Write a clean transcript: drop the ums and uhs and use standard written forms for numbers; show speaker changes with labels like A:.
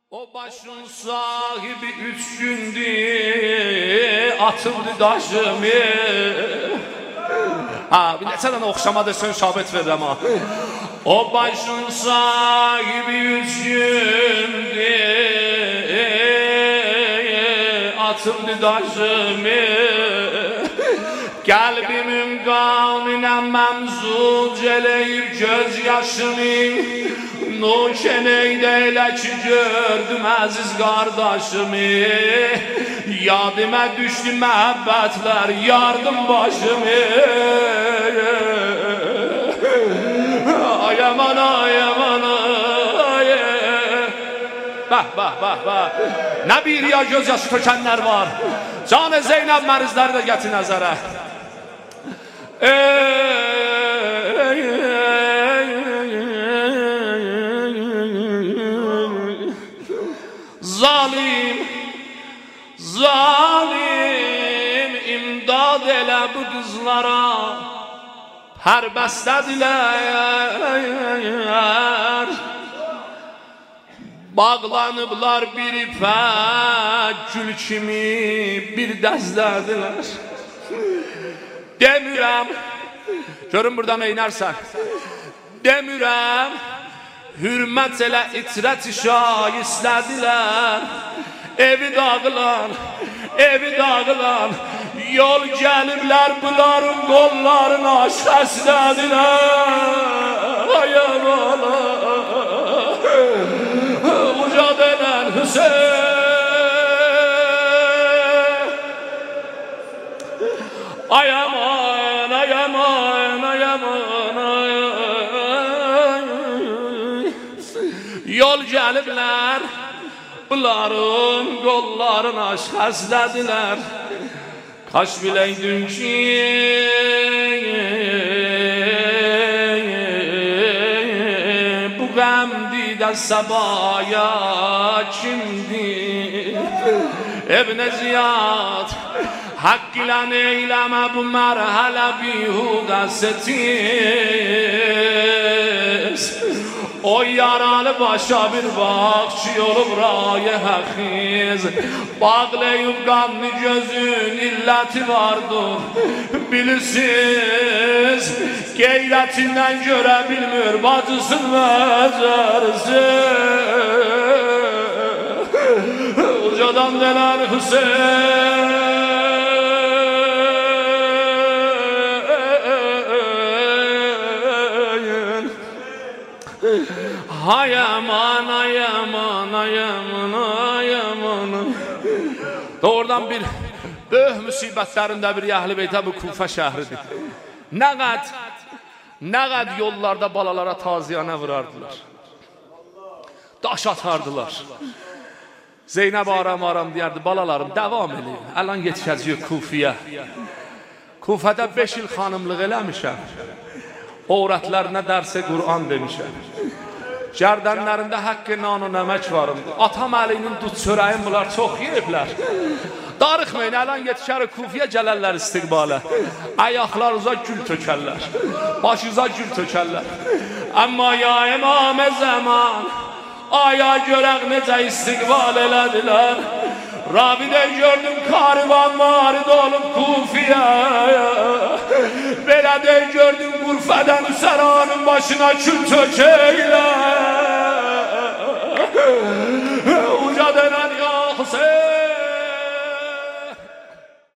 A: O başın sahibi 3 gündü atıldı daşımı. Bir neçə dənə oxşamada sən şabət verirəm ha. O başın sahibi 3 gündü atıldı daşımı. Qəlbimin qanına məmzuc eləyib göz yaşımı. Nuşeneydə elə ki gördüm əziz qardaşımı. Yadıma düşdü məhəbbətlər yardım başımı. Ay aman ay aman ay. Bəh. Nə bir ya göz yaşı tökənlər var. Canı Zeynəb mərizləri də gətir nəzərə. Zalim imdad elə bu qızlara hər bəstədilər. Bağlanıblar bir ipək gül kimi bir dəzdədilər. Demirəm, görün buradan eynərsən. Demirəm, hürmət elə itrət şayistədilər. Evi dağılan, yol gəliblər bunların qollarına səslədilər. Ay aman, ucad elən Hüseyin. Ay aman, ay aman, ay aman, ay. Yol gəliblər bunların qollarına səslədilər. Kaş biləydin ki bu qəmdidə səbaya kimdir? Ebn Ziyad haqq ilə eyləmə bu mərhələ bihudə setiz. O yaralı başa bir bakçı olub rayə həxiz. Bağlayıb qanlı gözün illəti vardır. Bilirsiniz qeyrətindən görə bilmir bacısın vəzərisi. Ucadan dənər Hüseyin. Ay aman, ay aman, ay aman, ay aman. Doğrudan bir böyük müsibətlərində bir Əhl-i Beytə bu Kufə şəhridir. Nə qəd yollarda balalara taziyanə vurardılar. Daş atardılar. Zeynəb aram deyərdi, balalarım dəvam edin. Əlan yetişəcəyik Kufiyə. Kufədə 5 il xanımlıq eləmişəm. Övrətlərinə dərsə Qur'an demişəm. Gərdənlərində haqqı nan o nəmək varımdır. Atam əlinin dud çörəyin bunlar çox yiyiblər. Darıxmayın, əlan yetişərik Kufiyə gələrlər istiqbalə. Ayaqlarınıza gül tökərlər, başınıza gül tökərlər. Amma ya imam-ı zaman aya görək necə istiqbal elədilər. Rabidə gördüm karivan marid olub Kufiyə. Belə də gördüm qurfədən Üsəranın başına kül tökəylər.